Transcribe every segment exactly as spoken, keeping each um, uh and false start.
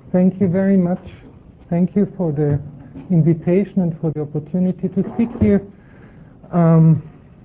Thank you very much. Thank you for the invitation and for the opportunity to speak here. Um,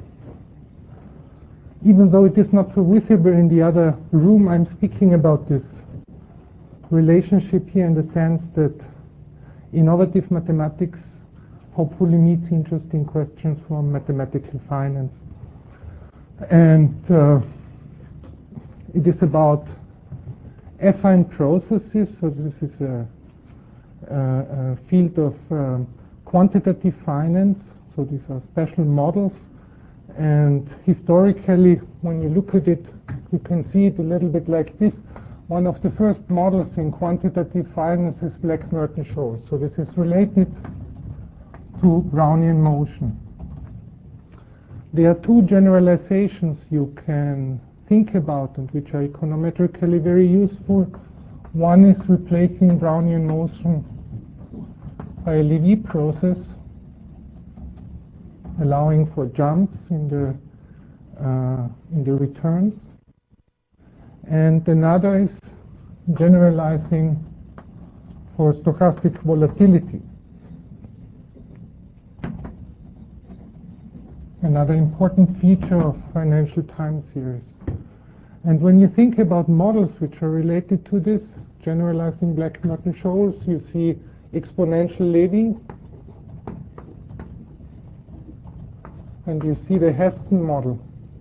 even though it is not so visible in the other room, I'm speaking about this relationship here in the sense that innovative mathematics hopefully meets interesting questions from mathematical finance. And uh, it is about affine processes, so this is a, a, a field of um, quantitative finance, so these are special models. And historically, when you look at it, you can see it a little bit like this. One of the first models in quantitative finance is Black-Merton-Scholes. So this is related to Brownian motion. There are two generalizations you can think about and which are econometrically very useful. One is replacing Brownian motion by a Lévy process, allowing for jumps in the uh, in the returns. And another is generalizing for stochastic volatility. Another important feature of financial time series. And when you think about models which are related to this, generalizing Black-Merton-Scholes, you see exponential Lévy, and you see the Heston model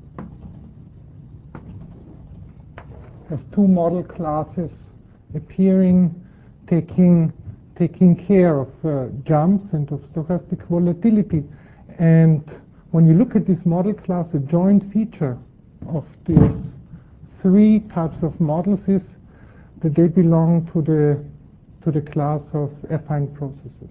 has two model classes appearing, taking taking care of uh, jumps and of stochastic volatility. And when you look at this model class, a joint feature of these three types of models is that they belong to the to the class of affine processes.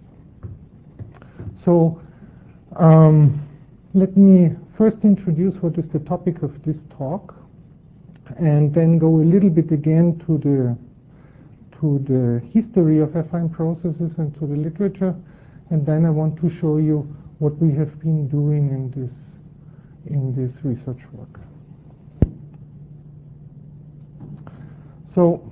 So um, let me first introduce what is the topic of this talk, and then go a little bit again to the to the history of affine processes and to the literature, and then I want to show you what we have been doing in this in this research work. So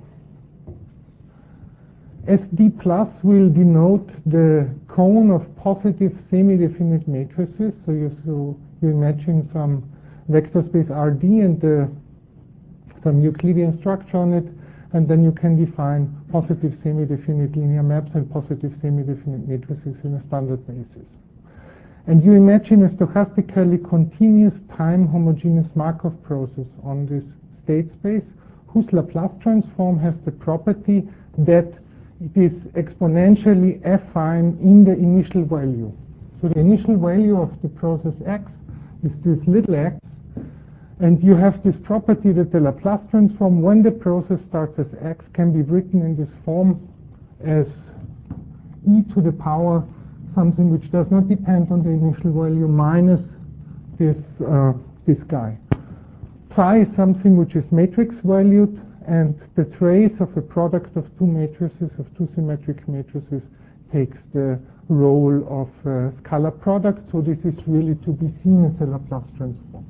S D plus will denote the cone of positive semi-definite matrices. So you, so you imagine some vector space R D and the, some Euclidean structure on it, and then you can define positive semi-definite linear maps and positive semi-definite matrices in a standard basis. And you imagine a stochastically continuous time homogeneous Markov process on this state space, whose Laplace transform has the property that it is exponentially affine in the initial value. So the initial value of the process x is this little x, and you have this property that the Laplace transform when the process starts as x can be written in this form as e to the power something which does not depend on the initial value minus this uh, this guy. Phi is something which is matrix valued, and the trace of a product of two matrices, of two symmetric matrices, takes the role of a scalar product. So this is really to be seen as a Laplace transform.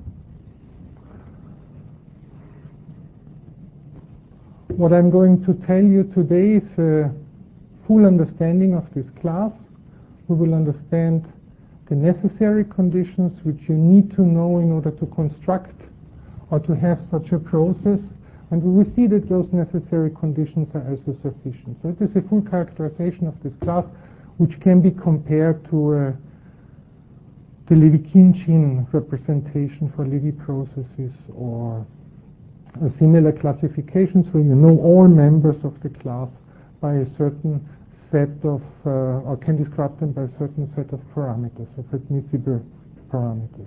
What I'm going to tell you today is a full understanding of this class. We will understand the necessary conditions which you need to know in order to construct or to have such a process, and we will see that those necessary conditions are also sufficient. So it is a full characterization of this class, which can be compared to uh, the Lévy-Khinchin representation for Lévy processes, or a similar classification, so you know all members of the class by a certain set of, uh, or can describe them by a certain set of parameters, of admissible parameters.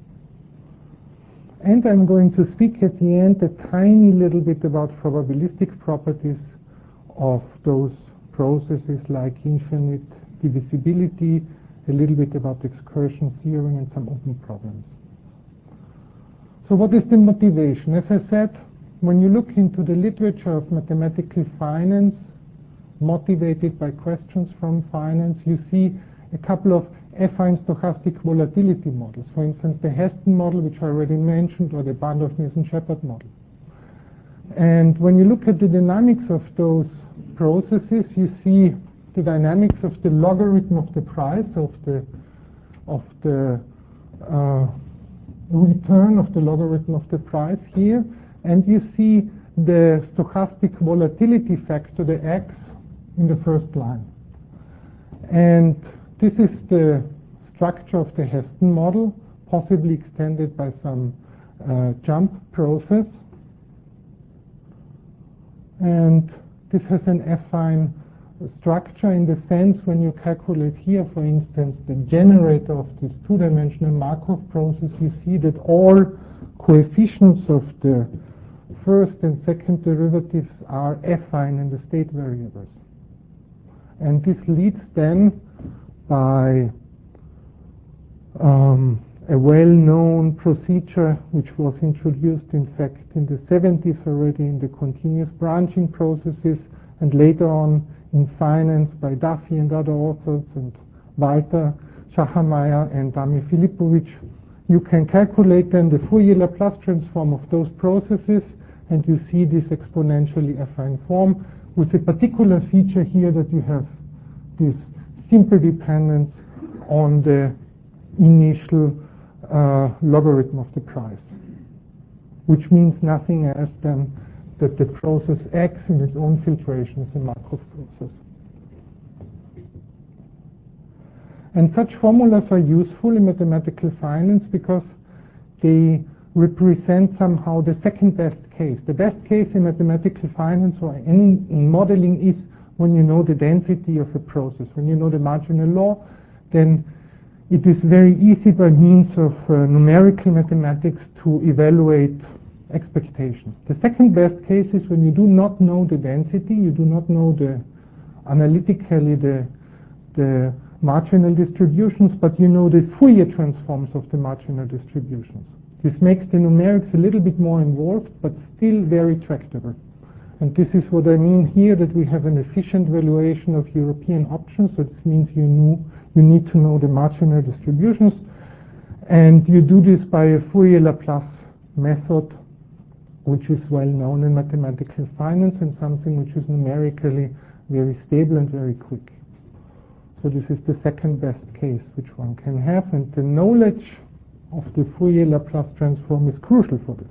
And I'm going to speak at the end a tiny little bit about probabilistic properties of those processes, like infinite divisibility, a little bit about excursion theorem, and some open problems. So what is the motivation? As I said, when you look into the literature of mathematical finance, motivated by questions from finance, you see a couple of affine stochastic volatility models. For instance, the Heston model, which I already mentioned, or the Bandorf-Nielsen-Shepard model. And when you look at the dynamics of those processes, you see the dynamics of the logarithm of the price of the of the uh, return of the logarithm of the price here, and you see the stochastic volatility factor, the x, in the first line. And this is the structure of the Heston model, possibly extended by some uh, jump process. And this has an affine structure in the sense when you calculate here, for instance, the generator of this two-dimensional Markov process, you see that all coefficients of the first and second derivatives are affine in the state variables. And this leads then by um, a well-known procedure which was introduced, in fact, in the seventies already in the continuous branching processes, and later on in finance by Duffy and other authors, and Walter Schachameier and Damir Filipovic. You can calculate then the Fourier Laplace transform of those processes, and you see this exponentially affine form with a particular feature here that you have this simple dependence on the initial uh, logarithm of the price, which means nothing else than that the process X in its own filtration is a Markov process. And such formulas are useful in mathematical finance because they represent somehow the second best case. The best case in mathematical finance or any in modeling is when you know the density of a process. When you know the marginal law, then it is very easy by means of uh, numerical mathematics to evaluate expectations. The second best case is when you do not know the density, you do not know the analytically the the marginal distributions, but you know the Fourier transforms of the marginal distributions. This makes the numerics a little bit more involved, but still very tractable. And this is what I mean here, that we have an efficient valuation of European options. So this means you know, you need to know the marginal distributions, and you do this by a Fourier Laplace method, which is well known in mathematical finance and something which is numerically very stable and very quick. So this is the second best case which one can have, and the knowledge of the Fourier Laplace transform is crucial for this.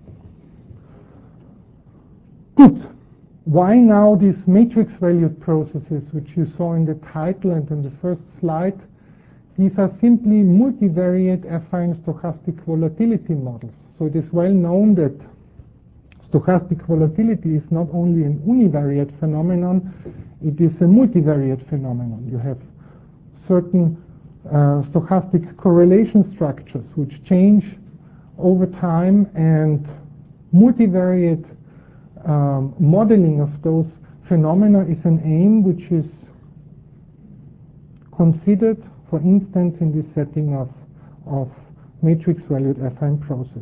Good. Why now these matrix valued processes which you saw in the title and in the first slide? These are simply multivariate affine stochastic volatility models. So it is well known that stochastic volatility is not only an univariate phenomenon, it is a multivariate phenomenon. You have certain uh, stochastic correlation structures which change over time, and multivariate um, modeling of those phenomena is an aim which is considered, for instance, in this setting of, of matrix-valued affine processes.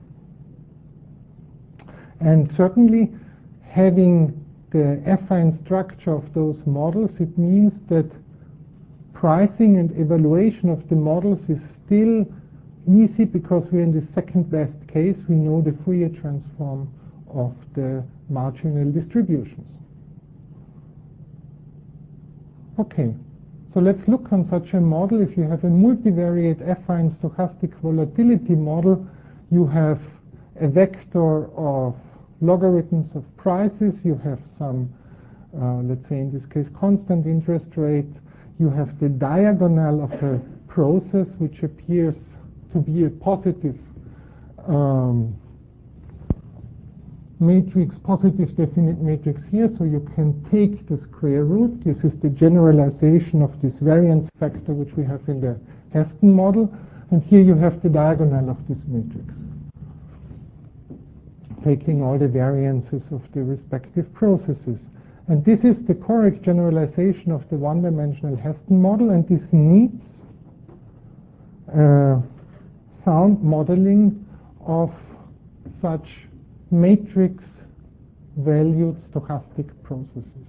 And certainly, having the affine structure of those models, it means that pricing and evaluation of the models is still easy because we're in the second best case. We know the Fourier transform of the marginal distributions. Okay, so let's look on such a model. If you have a multivariate affine stochastic volatility model, you have a vector of logarithms of prices, you have some, uh, let's say in this case, constant interest rate, you have the diagonal of a process which appears to be a positive um, matrix, positive definite matrix here, so you can take the square root. This is the generalization of this variance factor which we have in the Heston model, and here you have the diagonal of this matrix, taking all the variances of the respective processes. And this is the correct generalization of the one-dimensional Heston model, and this needs uh, sound modeling of such matrix-valued stochastic processes.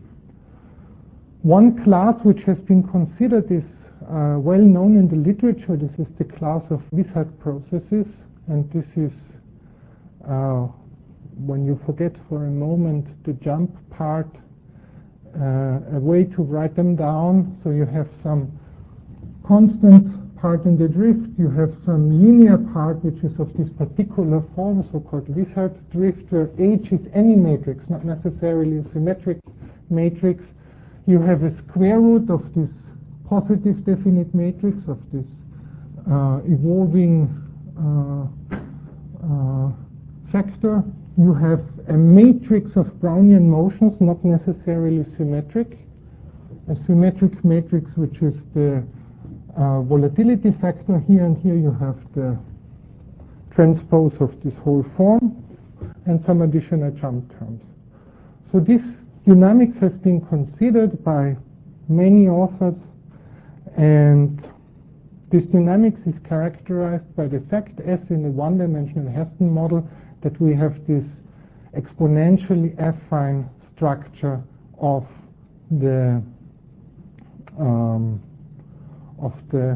One class which has been considered is uh, well known in the literature. This is the class of Wishart processes, and this is Uh, when you forget for a moment the jump part, uh, a way to write them down. So you have some constant part in the drift, you have some linear part which is of this particular form, so-called Wishart drift, where H is any matrix, not necessarily a symmetric matrix. You have a square root of this positive definite matrix, of this uh, evolving uh, uh, factor. You have a matrix of Brownian motions, not necessarily symmetric. A symmetric matrix which is the Uh, volatility factor here, and here you have the transpose of this whole form and some additional jump terms. So this dynamics has been considered by many authors, and this dynamics is characterized by the fact, as in the one-dimensional Heston model, that we have this exponentially affine structure of the um, of the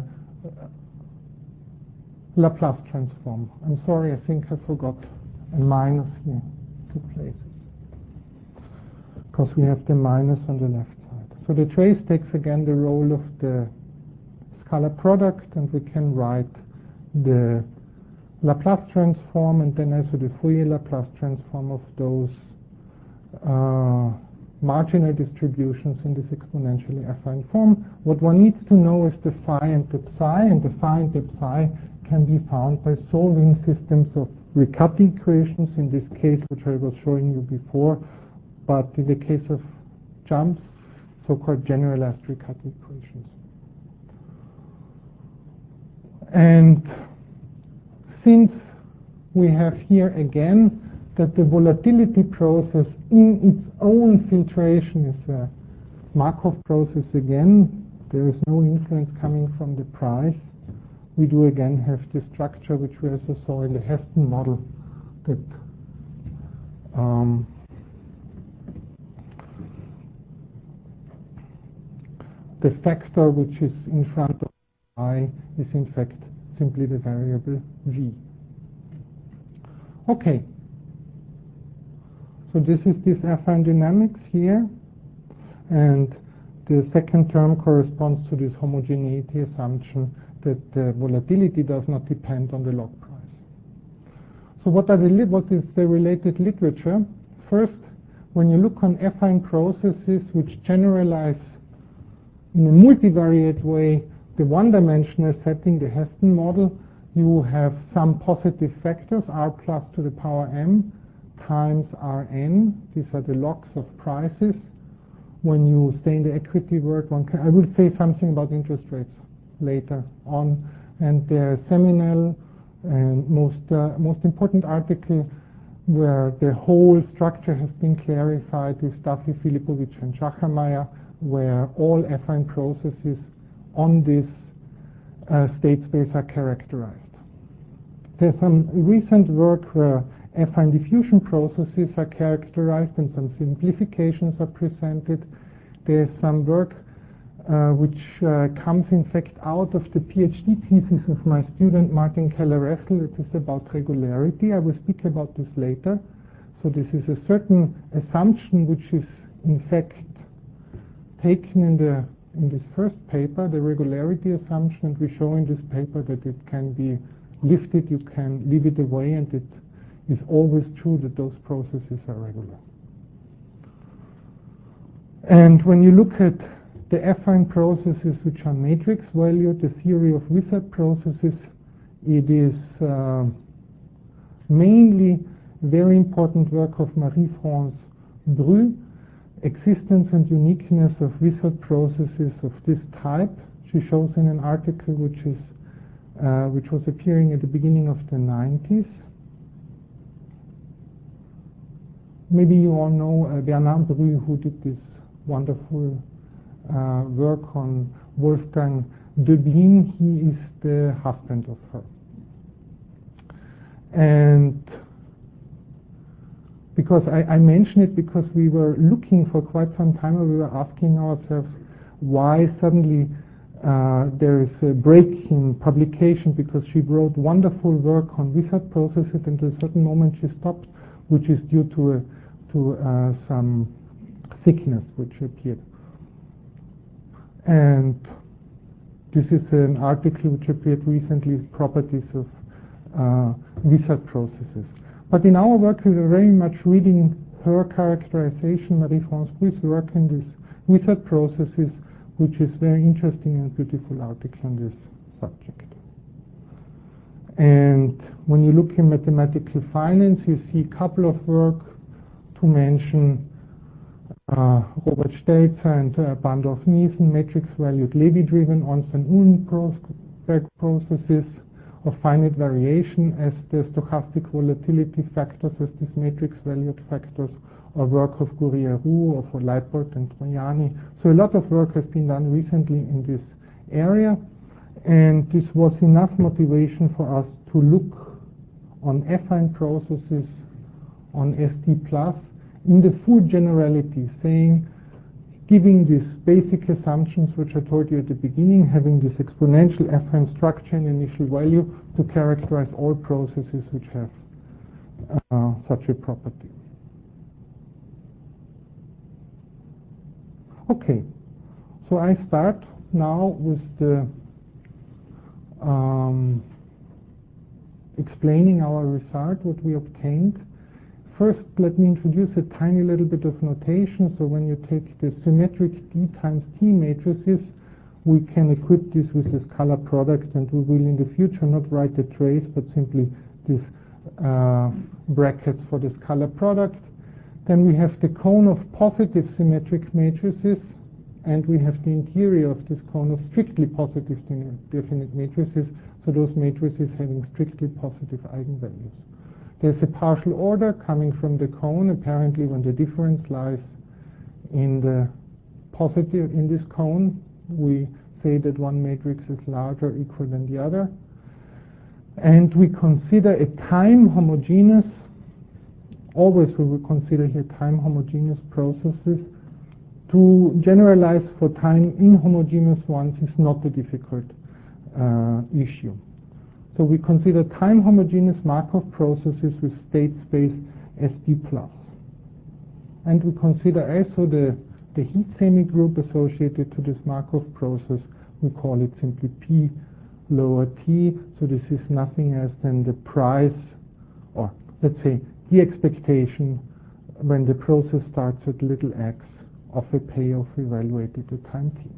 Laplace transform. I'm sorry, I think I forgot a minus here, two places, because we have the minus on the left side. So the trace takes again the role of the scalar product, and we can write the Laplace transform and then also the Fourier Laplace transform of those uh, marginal distributions in this exponentially affine form. What one needs to know is the phi and the psi, and the phi and the psi can be found by solving systems of Riccati equations, in this case which I was showing you before, but in the case of jumps, so-called generalized Riccati equations. And since we have here again that the volatility process in its own filtration is a Markov process again, there is no influence coming from the price, we do again have the structure which we also saw in the Heston model, that um, the factor which is in front of I is in fact simply the variable v. Okay. So this is this affine dynamics here, and the second term corresponds to this homogeneity assumption that the volatility does not depend on the log price. So what, are the li what is the related literature? First, when you look on affine processes which generalize in a multivariate way the one-dimensional setting, the Heston model, you have some positive factors, r plus to the power m, times Rn. These are the logs of prices. When you stay in the equity world, one can, I will say something about interest rates later on. And the seminal and most uh, most important article where the whole structure has been clarified is Duffy, Filipovic, and Schachermayer, where all affine processes on this uh, state space are characterized. There's some recent work where affine diffusion processes are characterized and some simplifications are presented. There's some work uh, which uh, comes in fact out of the PhD thesis of my student Martin Keller-Ressel. It is about regularity. I will speak about this later. So this is a certain assumption which is in fact taken in the in this first paper, the regularity assumption, and we show in this paper that it can be lifted, you can leave it away, and it is always true that those processes are regular. And when you look at the affine processes which are matrix valued, the theory of Wishart processes, it is uh, mainly very important work of Marie-France Bru, Existence and Uniqueness of Wishart Processes of this Type. She shows in an article which is uh, which was appearing at the beginning of the nineties. Maybe you all know uh, Bernard Bru, who did this wonderful uh, work on Wolfgang Döblin. He is the husband of her. And because I, I mention it because we were looking for quite some time, and we were asking ourselves why suddenly uh, there is a break in publication, because she wrote wonderful work on Wishart processes, and at a certain moment she stopped, which is due to a, to uh, some thickness which appeared. And this is an article which appeared recently, Properties of uh, wizard processes. But in our work, we were very much reading her characterization, Marie-France Bru's work in these wizard processes, which is very interesting and beautiful article on this subject. And when you look in mathematical finance, you see a couple of work to mention uh, Robert Stelzer and uh, Bandorf-Niesen, matrix-valued Levy-driven Ornstein-Uhlenberg processes of finite variation as the stochastic volatility factors, as these matrix-valued factors, or work of Guerrier-Roux, or for Leipold and Troiani. So a lot of work has been done recently in this area. And this was enough motivation for us to look on affine processes, on S D plus, in the full generality, saying, giving these basic assumptions which I told you at the beginning, having this exponential affine structure and initial value to characterize all processes which have uh, such a property. Okay, so I start now with the Um, explaining our result, what we obtained. First, let me introduce a tiny little bit of notation. So when you take the symmetric D times T matrices, we can equip this with this scalar product, and we will in the future not write the trace, but simply this uh, brackets for the scalar product. Then we have the cone of positive symmetric matrices, and we have the interior of this cone of strictly positive definite matrices, so those matrices having strictly positive eigenvalues. There's a partial order coming from the cone. Apparently, when the difference lies in the positive in this cone, we say that one matrix is larger or equal than the other. And we consider a time homogeneous, always we will consider here time homogeneous processes. To generalize for time inhomogeneous ones is not a difficult uh, issue. So we consider time homogeneous Markov processes with state space S D plus. And we consider also the, the heat semigroup associated to this Markov process. We call it simply P lower T. So this is nothing else than the price, or let's say the expectation when the process starts at little x of a payoff evaluated at time t.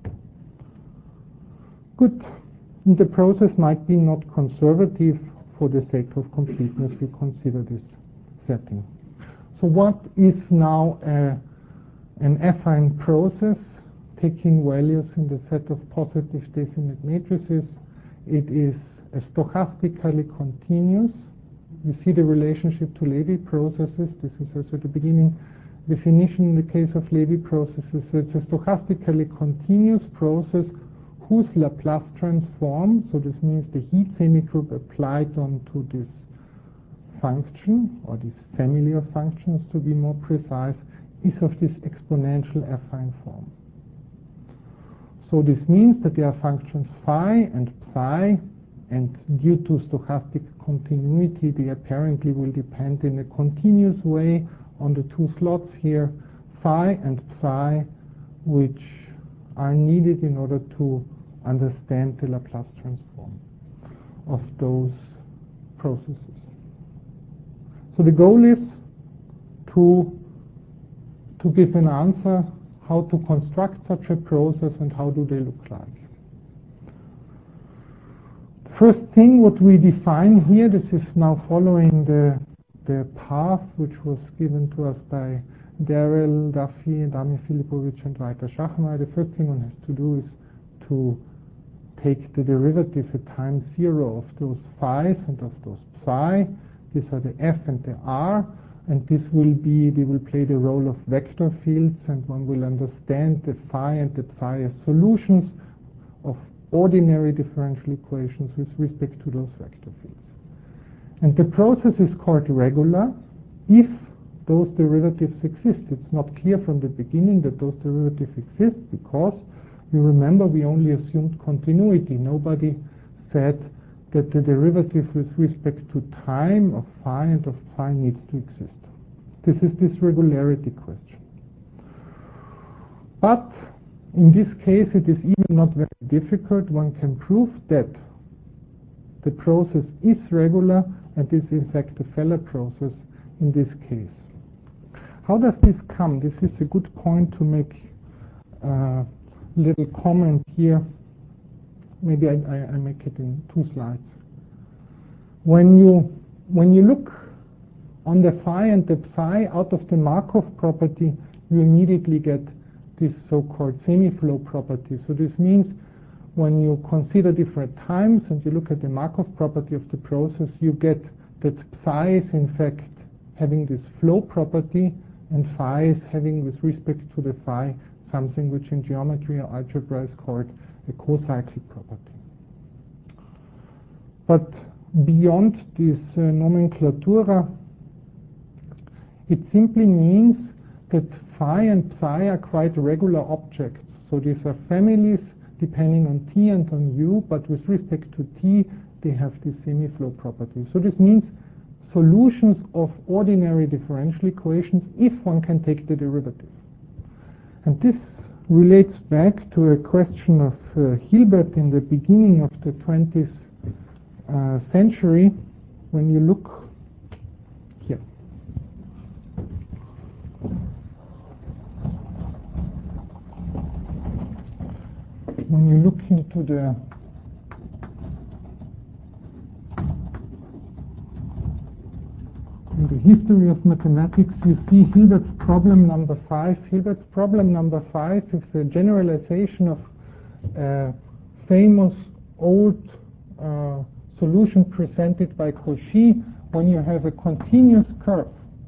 Good. And the process might be not conservative. For the sake of completeness, we consider this setting. So what is now a, an affine process taking values in the set of positive definite matrices? It is a stochastically continuous. You see the relationship to Levy processes. This is also at the beginning definition in the case of Levy processes. So it's a stochastically continuous process whose Laplace transform, so this means the heat semigroup applied onto this function, or this family of functions to be more precise, is of this exponential affine form. So this means that there are functions phi and psi, and due to stochastic continuity, they apparently will depend in a continuous way on the two slots here, phi and psi, which are needed in order to understand the Laplace transform of those processes. So the goal is to, to give an answer how to construct such a process and how do they look like. First thing what we define here, this is now following the the path which was given to us by Darrell, Duffy, Dami Filipovic, and Walter Schachmeier. The first thing one has to do is to take the derivative at time zero of those phi's and of those psi. These are the F and the R, and this will be, they will play the role of vector fields, and one will understand the phi and the psi as solutions of ordinary differential equations with respect to those vector fields. And the process is called regular if those derivatives exist. It's not clear from the beginning that those derivatives exist because, you remember, we only assumed continuity. Nobody said that the derivative with respect to time of phi and of psi needs to exist. This is this regularity question. But in this case, it is even not very difficult. One can prove that the process is regular and is in fact a Feller process in this case. How does this come? This is a good point to make a little comment here. Maybe I, I, I make it in two slides. When you when you look on the phi and the psi out of the Markov property, you immediately get this so-called semi-flow property. So this means when you consider different times and you look at the Markov property of the process, you get that psi is in fact having this flow property and phi is having, with respect to the phi, something which in geometry or algebra is called a cocyclic property. But beyond this uh, nomenclatura, it simply means that phi and psi are quite regular objects. So these are families depending on t and on u, but with respect to t, they have this semi-flow property. So this means solutions of ordinary differential equations if one can take the derivative. And this relates back to a question of uh, Hilbert in the beginning of the twentieth uh, century. When you look here, when you look into the in the history of mathematics, you see Hilbert's problem number five. Hilbert's problem number five is a generalization of a famous old uh, solution presented by Cauchy when you have a continuous curve.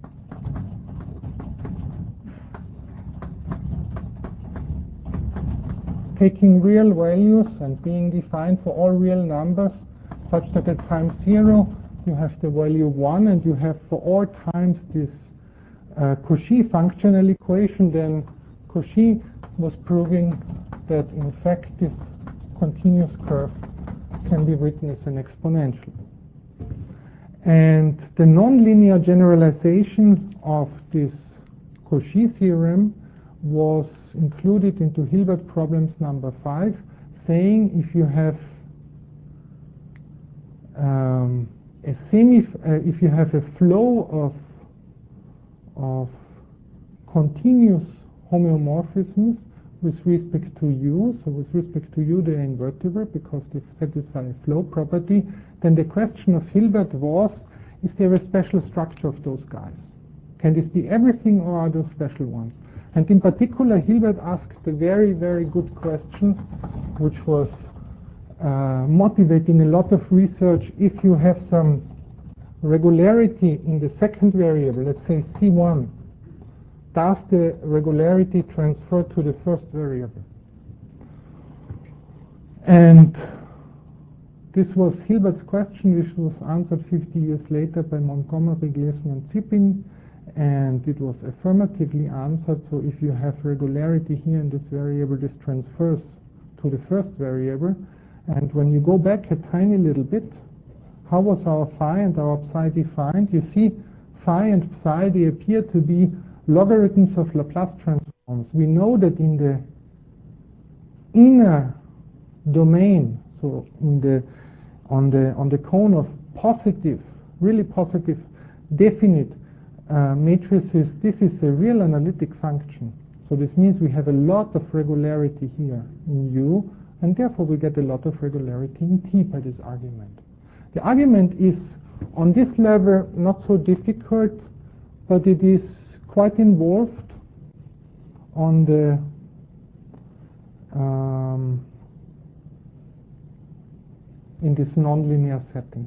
Taking real values and being defined for all real numbers such that at time zero you have the value one and you have for all times this uh, Cauchy functional equation, then Cauchy was proving that in fact this continuous curve can be written as an exponential. And the nonlinear generalization of this Cauchy theorem was included into Hilbert problems number five, saying if you have um, a semi, uh, if you have a flow of of continuous homeomorphisms with respect to u, so with respect to u they are invertible because they satisfy a flow property, then the question of Hilbert was, is there a special structure of those guys? Can this be everything or are those special ones? And in particular, Hilbert asked a very, very good question, which was uh, motivating a lot of research. If you have some regularity in the second variable, let's say C one, does the regularity transfer to the first variable? And this was Hilbert's question, which was answered fifty years later by Montgomery, Glissner, and Zippin. And it was affirmatively answered. So if you have regularity here in this variable, this transfers to the first variable. And when you go back a tiny little bit, how was our phi and our psi defined? You see, phi and psi, they appear to be logarithms of Laplace transforms. We know that in the inner domain, so in the on the on the cone of positive, really positive, definite Uh, matrices, this is a real analytic function. So this means we have a lot of regularity here in U, and therefore we get a lot of regularity in T by this argument. The argument is, on this level, not so difficult, but it is quite involved on the um, in this nonlinear setting.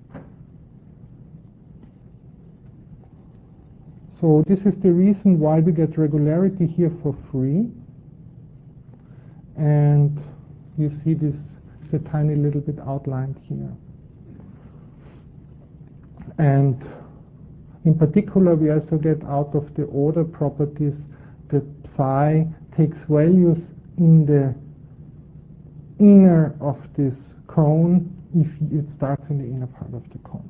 So this is the reason why we get regularity here for free. And you see this is a tiny little bit outlined here. And in particular, we also get out of the order properties that psi takes values in the inner of this cone if it starts in the inner part of the cone.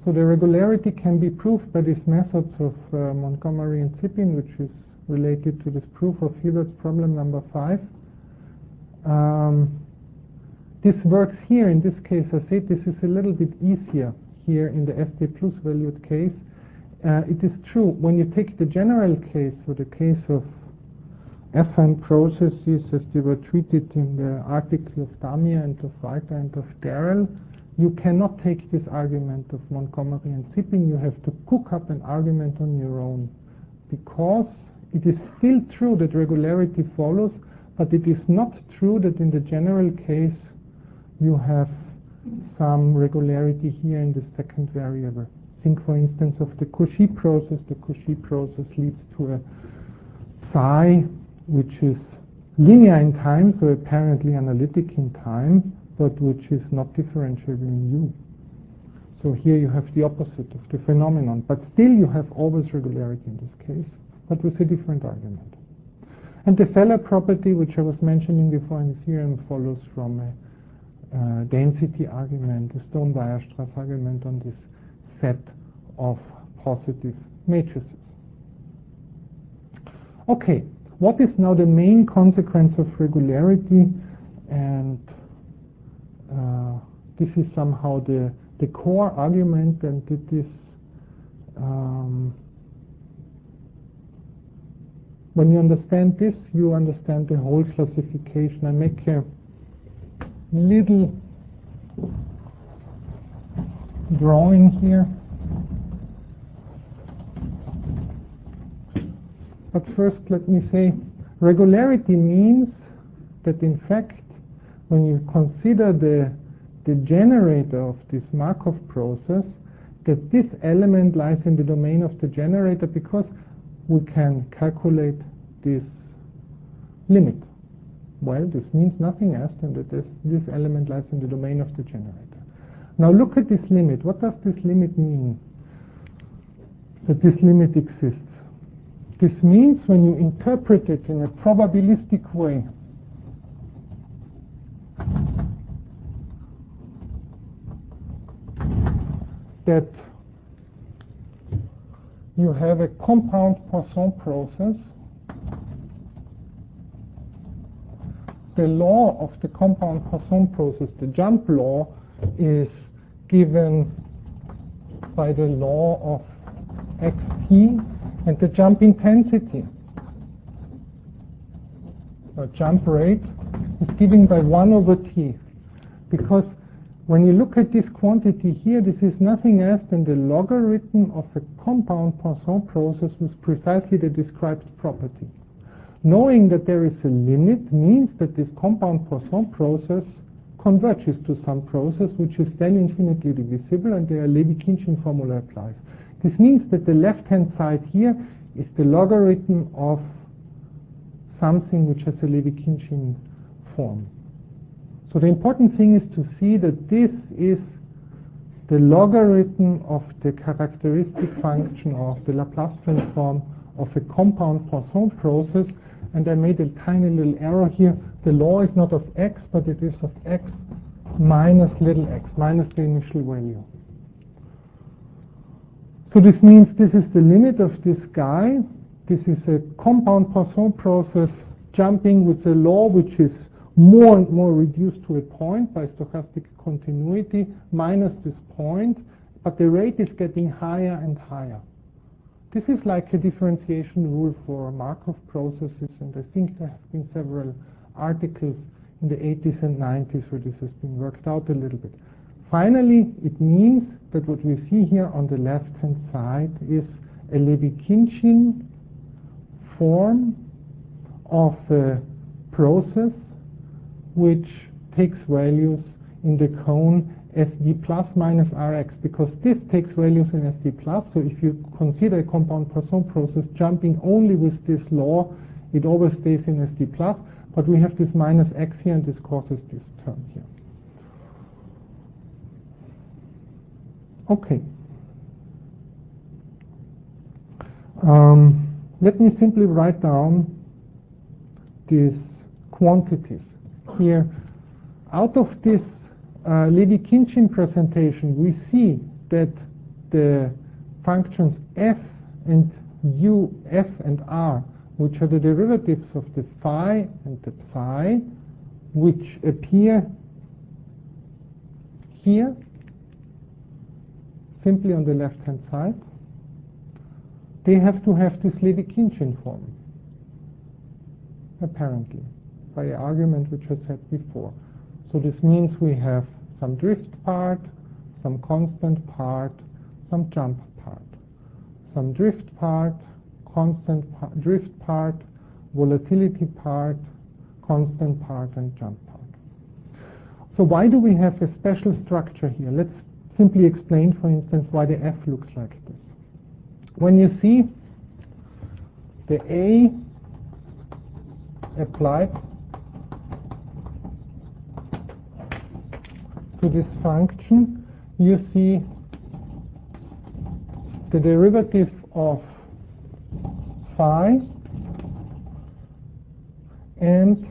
So the regularity can be proved by these methods of uh, Montgomery and Zippin, which is related to this proof of Hilbert's problem number five. Um, this works here in this case. I said this is a little bit easier here in the S T plus valued case. Uh, it is true, when you take the general case, or the case of affine processes as they were treated in the article of Damia and of Walter and of Darrell, you cannot take this argument of Montgomery and Zippin. You have to cook up an argument on your own, because it is still true that regularity follows, but it is not true that in the general case you have some regularity here in the second variable. Think, for instance, of the Cauchy process. The Cauchy process leads to a psi which is linear in time, so apparently analytic in time, but which is not differentiable in U. So here you have the opposite of the phenomenon, but still you have always regularity in this case, but with a different argument. And the Feller property, which I was mentioning before in the theorem, follows from a uh, density argument, a Stone-Weierstrass argument on this set of positive matrices. Okay, what is now the main consequence of regularity? And uh, this is somehow the, the core argument, and it is um, when you understand this, you understand the whole classification. I make a little drawing here. But first, let me say, regularity means that, in fact, when you consider the, the generator of this Markov process, that this element lies in the domain of the generator, because we can calculate this limit. Well, this means nothing else than that this, this element lies in the domain of the generator. Now look at this limit. What does this limit mean? That this limit exists. This means, when you interpret it in a probabilistic way, that you have a compound Poisson process. The law of the compound Poisson process, the jump law, is given by the law of xt, and the jump intensity, or jump rate, is given by one over t. Because when you look at this quantity here, this is nothing else than the logarithm of a compound Poisson process with precisely the described property. Knowing that there is a limit means that this compound Poisson process converges to some process which is then infinitely divisible, and the Levi-Khinchin formula applies. This means that the left-hand side here is the logarithm of something which has a Levi-Khinchin form. So the important thing is to see that this is the logarithm of the characteristic function of the Laplace transform of a compound Poisson process, and I made a tiny little error here. The law is not of x, but it is of x minus little x, minus the initial value. So this means this is the limit of this guy. This is a compound Poisson process jumping with a law which is more and more reduced to a point by stochastic continuity minus this point, but the rate is getting higher and higher. This is like a differentiation rule for Markov processes, and I think there have been several articles in the eighties and nineties where this has been worked out a little bit. Finally, it means that what we see here on the left-hand side is a Levi-Khinchin form of a process which takes values in the cone S D plus minus R X, because this takes values in S D plus. So if you consider a compound Poisson process jumping only with this law, it always stays in S D plus, but we have this minus X here, and this causes this term here. Okay. Um, let me simply write down these quantities here. Out of this uh, Levi-Khinchin presentation, we see that the functions f and u, f and r, which are the derivatives of the phi and the psi, which appear here, simply on the left-hand side, they have to have this Levi-Khinchine form, apparently, by the argument which I said before. So this means we have some drift part, some constant part, some jump part. Some drift part, constant pa drift part, volatility part, constant part, and jump part. So why do we have a special structure here? Let's simply explain, for instance, why the F looks like this. When you see the A applied to this function, you see the derivative of phi and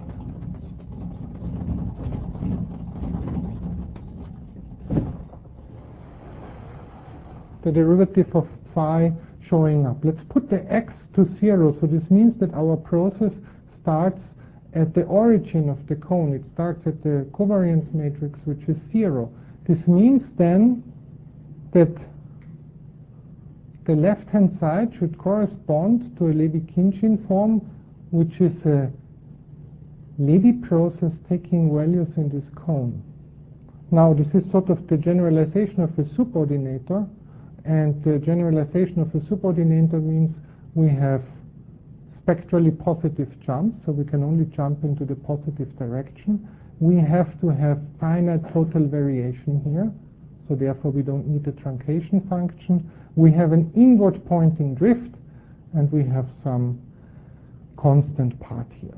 the derivative of phi showing up. Let's put the x to zero. So this means that our process starts at the origin of the cone. It starts at the covariance matrix, which is zero. This means then that the left-hand side should correspond to a Levi-Khinchine form, which is a Levi process taking values in this cone. Now, this is sort of the generalization of a subordinator, and the generalization of a subordinator means we have spectrally positive jumps, so we can only jump into the positive direction. We have to have finite total variation here, so therefore we don't need a truncation function. We have an inward pointing drift, and we have some constant part here.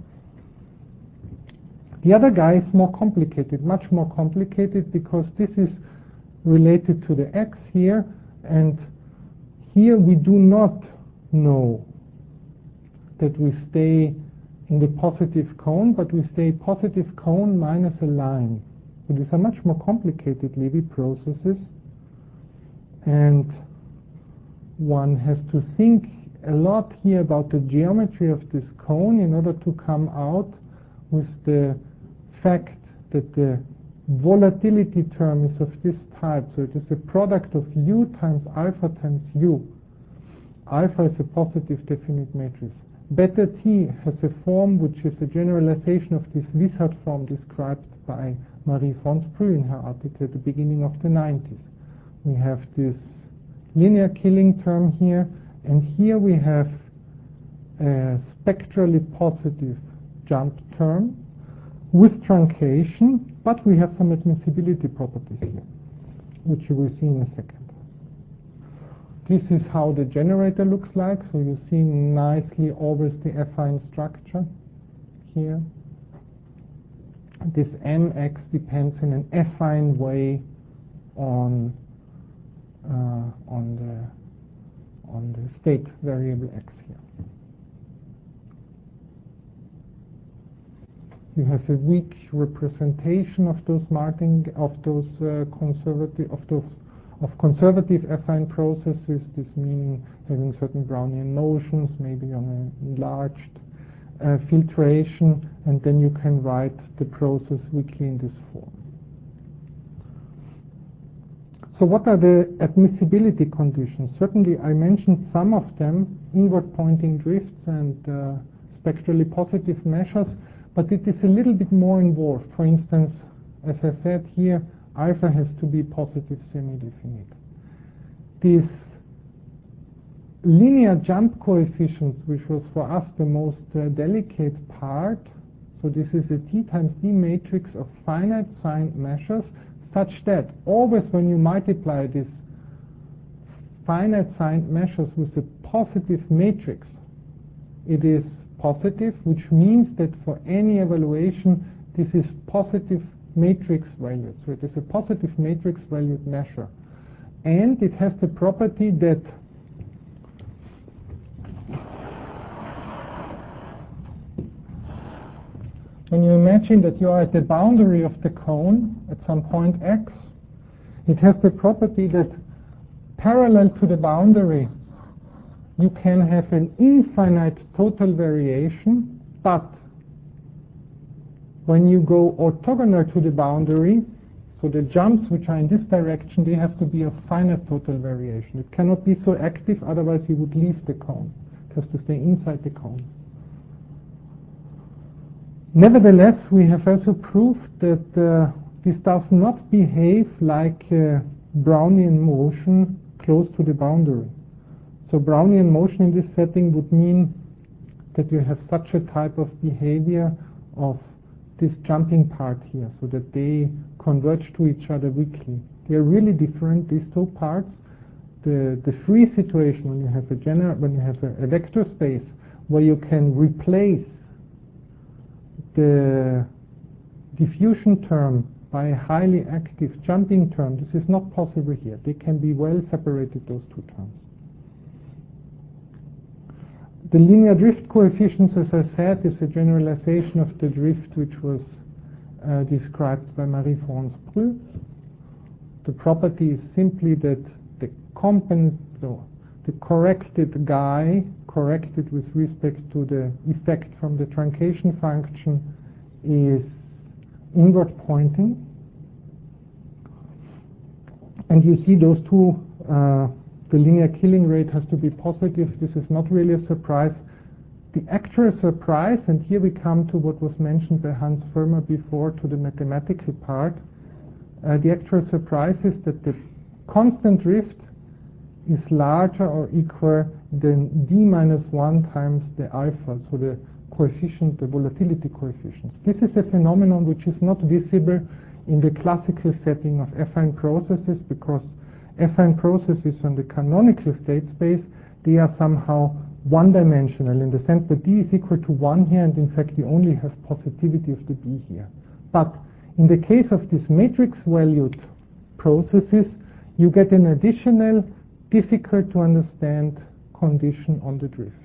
The other guy is more complicated, much more complicated, because this is related to the x here, and here we do not know that we stay in the positive cone, but we stay positive cone minus a line. So these are much more complicated Levi processes, and one has to think a lot here about the geometry of this cone in order to come out with the fact that the volatility term is of this type. So it is a product of u times alpha times u. Alpha is a positive definite matrix. Beta T has a form which is a generalization of this Wishart form described by Marie von Sprüh in her article at the beginning of the nineties. We have this linear killing term here, and here we have a spectrally positive jump term with truncation, but we have some admissibility properties here, which you will see in a second. This is how the generator looks like. So you see nicely always the affine structure here. This mx depends in an affine way on uh, on the on the state variable x here. You have a weak representation of those marking of those uh, conservative of those of conservative affine processes. This meaning having certain Brownian motions, maybe on an enlarged uh, filtration, and then you can write the process weakly in this form. So what are the admissibility conditions? Certainly I mentioned some of them, inward pointing drifts and uh, spectrally positive measures, but it is a little bit more involved. For instance, as I said here, alpha has to be positive semi-definite. These linear jump coefficients, which was for us the most uh, delicate part, so this is a T times D matrix of finite signed measures, such that always when you multiply these finite signed measures with a positive matrix, it is positive, which means that for any evaluation this is positive matrix valued. So it is a positive matrix valued measure. And it has the property that when you imagine that you are at the boundary of the cone at some point x, it has the property that parallel to the boundary, you can have an infinite total variation, but when you go orthogonal to the boundary, so the jumps which are in this direction, they have to be of finite total variation. It cannot be so active, otherwise you would leave the cone. It has to stay inside the cone. Nevertheless, we have also proved that uh, this does not behave like uh, Brownian motion close to the boundary. So Brownian motion in this setting would mean that you have such a type of behavior of this jumping part here, so that they converge to each other weakly. They are really different, these two parts. The, the free situation, when you have a general, when you have a, a vector space where you can replace the diffusion term by a highly active jumping term, this is not possible here. They can be well separated, those two terms. The linear drift coefficients, as I said, is a generalization of the drift which was uh, described by Marie-France Preux. The property is simply that the compen so the corrected guy, corrected with respect to the effect from the truncation function, is inward pointing. And you see those two, uh, the linear killing rate has to be positive. This is not really a surprise. The actual surprise, and here we come to what was mentioned by Hans Firmer before, to the mathematical part, uh, the actual surprise is that the constant drift is larger or equal than d minus one times the alpha, so the coefficient, the volatility coefficient. This is a phenomenon which is not visible in the classical setting of affine processes, because affine processes on the canonical state space, they are somehow one-dimensional in the sense that d is equal to one here, and in fact you only have positivity of the b here. But in the case of these matrix-valued processes, you get an additional difficult to understand condition on the drift.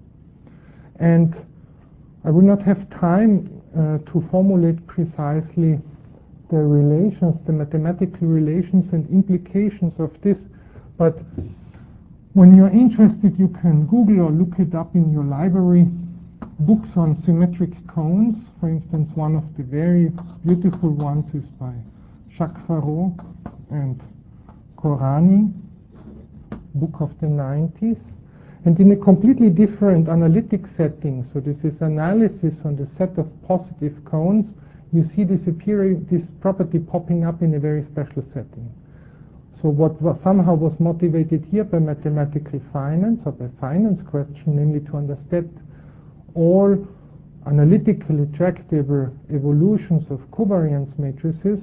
And I will not have time uh, to formulate precisely the relations, the mathematical relations and implications of this, but when you're interested, you can Google or look it up in your library, books on symmetric cones. For instance, one of the very beautiful ones is by Jacques Farreau and Korani, book of the nineties. And in a completely different analytic setting, so this is analysis on the set of positive cones, you see this appearing, this property popping up in a very special setting. So what was somehow was motivated here by mathematical finance, or by finance question, namely to understand all analytically tractable evolutions of covariance matrices,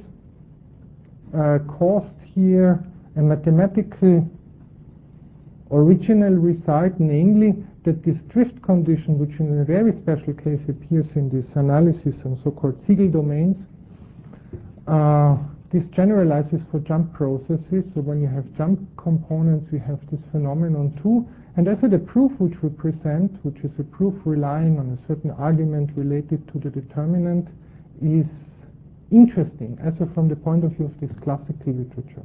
uh, caused here a mathematical original result, namely that this drift condition, which in a very special case appears in this analysis on so-called Siegel domains, uh, this generalizes for jump processes. So when you have jump components, you have this phenomenon too. And also the proof which we present, which is a proof relying on a certain argument related to the determinant, is interesting, also from the point of view of this classical literature.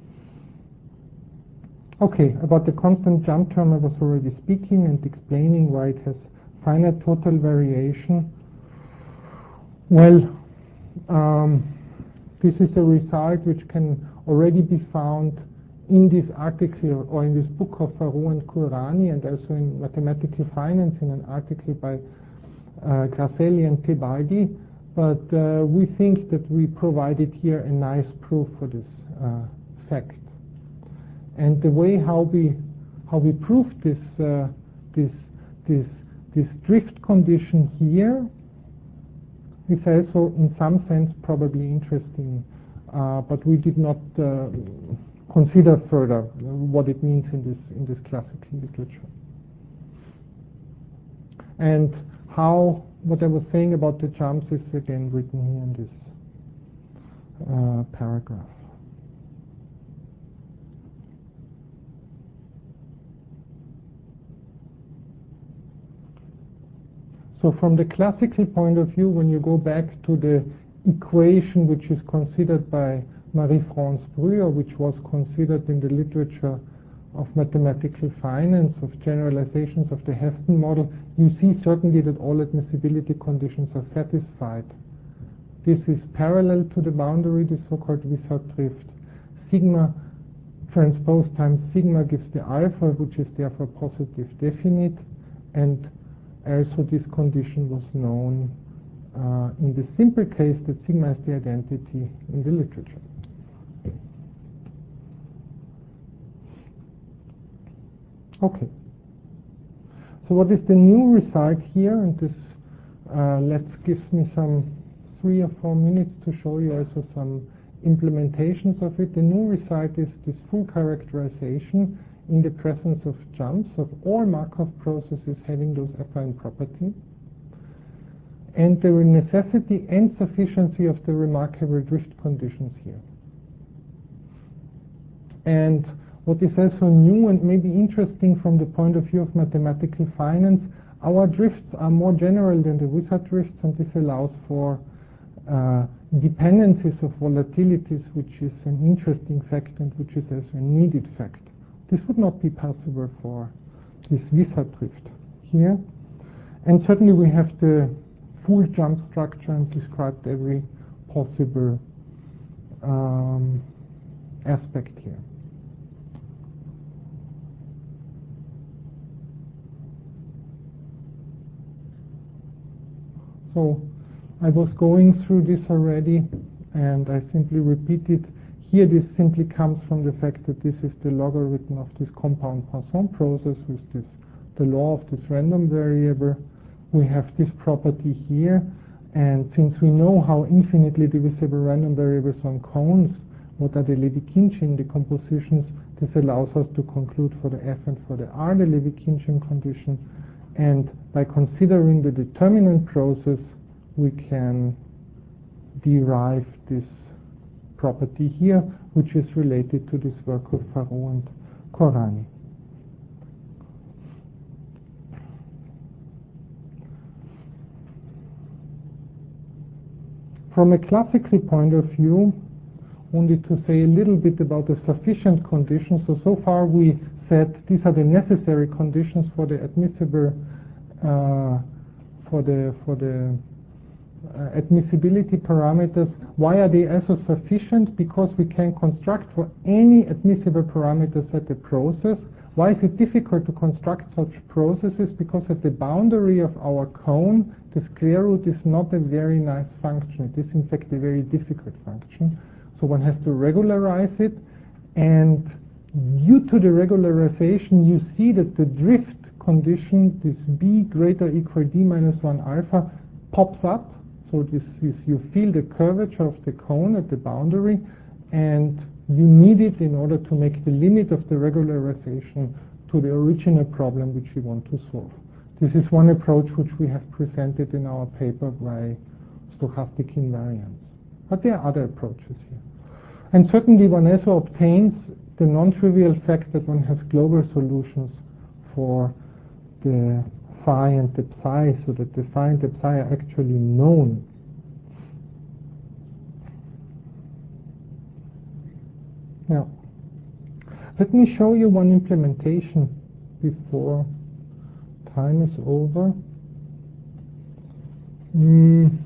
Okay, about the constant jump term I was already speaking and explaining why it has finite total variation. Well, um, this is a result which can already be found in this article or in this book of Farreau and Korani, and also in Mathematical Finance in an article by uh, Grasselli and Tebaldi. But uh, we think that we provided here a nice proof for this uh, fact. And the way how we how we prove this uh, this this this drift condition here is also in some sense probably interesting, uh, but we did not uh, consider further what it means in this in this classical literature. And how what I was saying about the jumps is again written here in this uh, paragraph. So from the classical point of view, when you go back to the equation which is considered by Marie-France Preux, which was considered in the literature of mathematical finance, of generalizations of the Heston model, you see certainly that all admissibility conditions are satisfied. This is parallel to the boundary, the so-called Wishart drift. Sigma transpose times sigma gives the alpha, which is therefore positive definite, and also this condition was known uh, in the simple case that sigma is the identity in the literature. Okay. So what is the new result here? And this uh, let's gives me some three or four minutes to show you also some implementations of it. The new result is this full characterization in the presence of jumps of all Markov processes having those affine properties, and the necessity and sufficiency of the remarkable drift conditions here. And what is also new and maybe interesting from the point of view of mathematical finance, our drifts are more general than the Wishart drifts, and this allows for uh, dependencies of volatilities, which is an interesting fact and which is also a needed fact. This would not be possible for this Wishart drift here. And certainly we have the full jump structure and described every possible um, aspect here. So I was going through this already, and I simply repeated. Here this simply comes from the fact that this is the logarithm of this compound Poisson process with this, the law of this random variable. We have this property here, and since we know how infinitely divisible random variables on cones, what are the Levi-Khinchine decompositions, this allows us to conclude for the F and for the R the Levi-Khinchine condition. And by considering the determinant process, we can derive this property here, which is related to this work of Faro and Khorani. From a classical point of view, only to say a little bit about the sufficient conditions. So, so far we said these are the necessary conditions for the admissible, uh, for the for the uh, admissibility parameters. Why are they also sufficient? Because we can construct for any admissible parameters at the process. Why is it difficult to construct such processes? Because at the boundary of our cone, the square root is not a very nice function. It is in fact a very difficult function. So one has to regularize it, and due to the regularization, you see that the drift condition, this b greater equal d minus one alpha, pops up. So this is, you feel the curvature of the cone at the boundary, and you need it in order to make the limit of the regularization to the original problem which you want to solve. This is one approach which we have presented in our paper by stochastic invariance. But there are other approaches here. And certainly one also obtains the non-trivial fact that one has global solutions for the phi and the psi, so that the phi and the psi are actually known. Now, let me show you one implementation before time is over. Mm.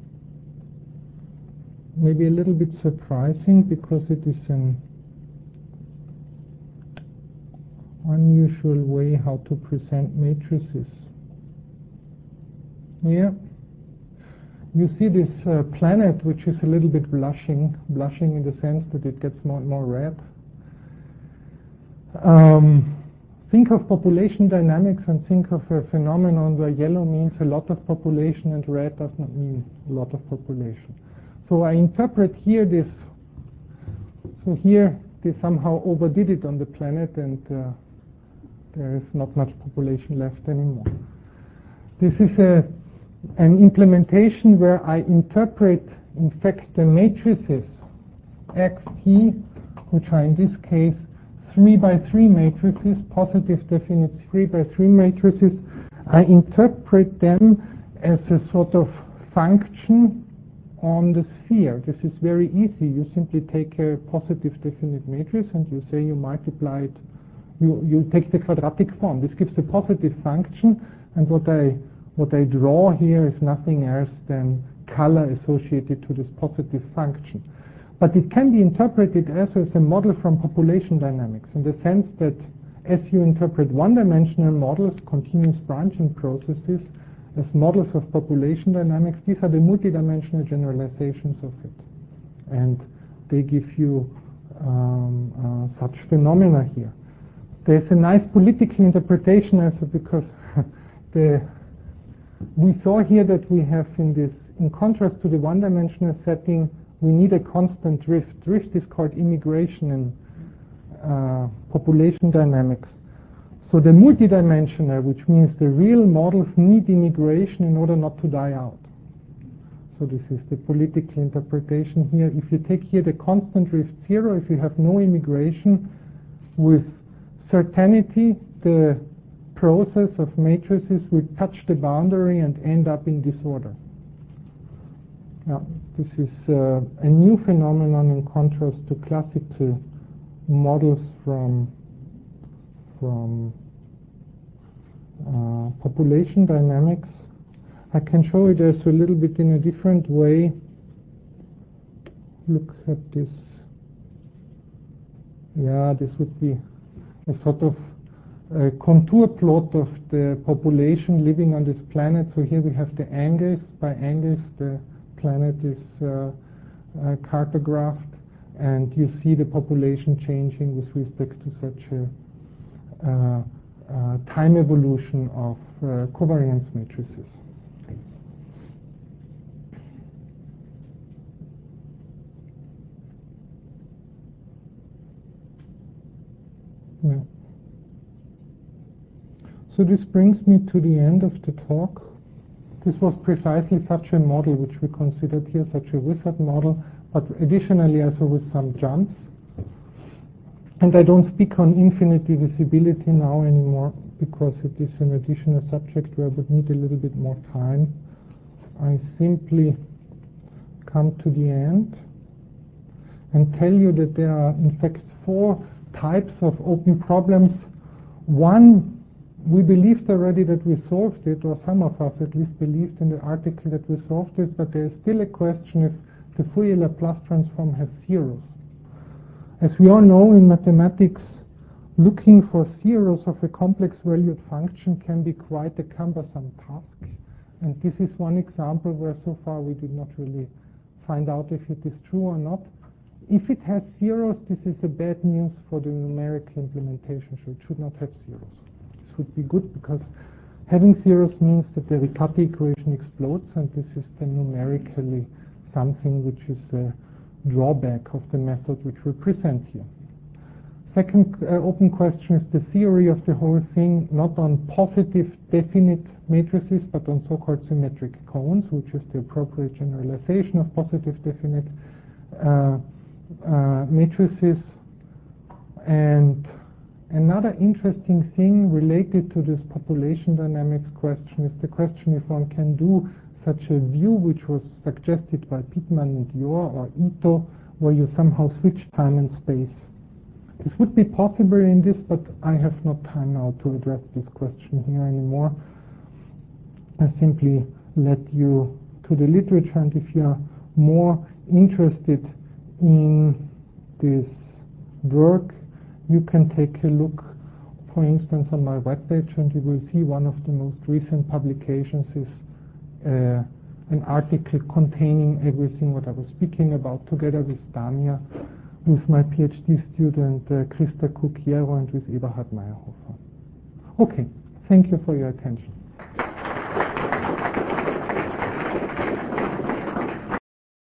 Maybe a little bit surprising because it is an unusual way how to present matrices. Here, you see this uh, planet, which is a little bit blushing, blushing in the sense that it gets more and more red. Um, think of population dynamics and think of a phenomenon where yellow means a lot of population and red does not mean a lot of population. So I interpret here this, so here they somehow overdid it on the planet, and uh, there is not much population left anymore. This is a, an implementation where I interpret, in fact, the matrices X T, which are in this case three by three matrices, positive definite three by three matrices. I interpret them as a sort of function on the sphere. This is very easy. You simply take a positive definite matrix and you say you multiply it you, you take the quadratic form. This gives a positive function, and what I, what I draw here is nothing else than color associated to this positive function. But it can be interpreted as, as a model from population dynamics, in the sense that as you interpret one-dimensional models, continuous branching processes, as models of population dynamics, these are the multidimensional generalizations of it. And they give you um, uh, such phenomena here. There's a nice political interpretation also, because the, we saw here that we have in this, in contrast to the one-dimensional setting, we need a constant drift. Drift is called immigration in uh, population dynamics. So the multidimensional, which means the real models, need immigration in order not to die out. So this is the political interpretation here. If you take here the constant drift zero, if you have no immigration, with certainty the process of matrices will touch the boundary and end up in disorder. Now, this is uh, a new phenomenon in contrast to classical models from from uh, population dynamics. I can show it as a little bit in a different way. Look at this. Yeah, this would be a sort of a contour plot of the population living on this planet. So here we have the angles. By angles, the planet is uh, uh, cartographed, and you see the population changing with respect to such a uh, uh, time evolution of uh, covariance matrices. Yeah. So this brings me to the end of the talk. This was precisely such a model which we considered here, such a wizard model, but additionally also with some jumps. And I don't speak on infinite divisibility now anymore, because it is an additional subject where I would need a little bit more time. I simply come to the end and tell you that there are in fact four types of open problems. One, we believed already that we solved it, or some of us at least believed in the article that we solved it, but there is still a question if the Fourier Laplace transform has zeros. As we all know in mathematics, looking for zeros of a complex valued function can be quite a cumbersome task. And this is one example where so far we did not really find out if it is true or not. If it has zeros, this is a bad news for the numerical implementation, so it should not have zeros. This would be good, because having zeros means that the Riccati equation explodes, and this is then numerically something which is a drawback of the method which we present here. Second uh, open question is the theory of the whole thing, not on positive definite matrices, but on so-called symmetric cones, which is the appropriate generalization of positive definite uh, uh, matrices. And another interesting thing related to this population dynamics question is the question if one can do such a view which was suggested by Pitman and Dior or Ito, where you somehow switch time and space. This would be possible in this, but I have not time now to address this question here anymore. I simply let you to the literature, and if you are more interested in this work, you can take a look, for instance, on my webpage, and you will see one of the most recent publications is uh, an article containing everything what I was speaking about, together with Damia, with my PhD student uh, Christa Cucchiero, and with Eberhard Meyerhofer. Okay, thank you for your attention.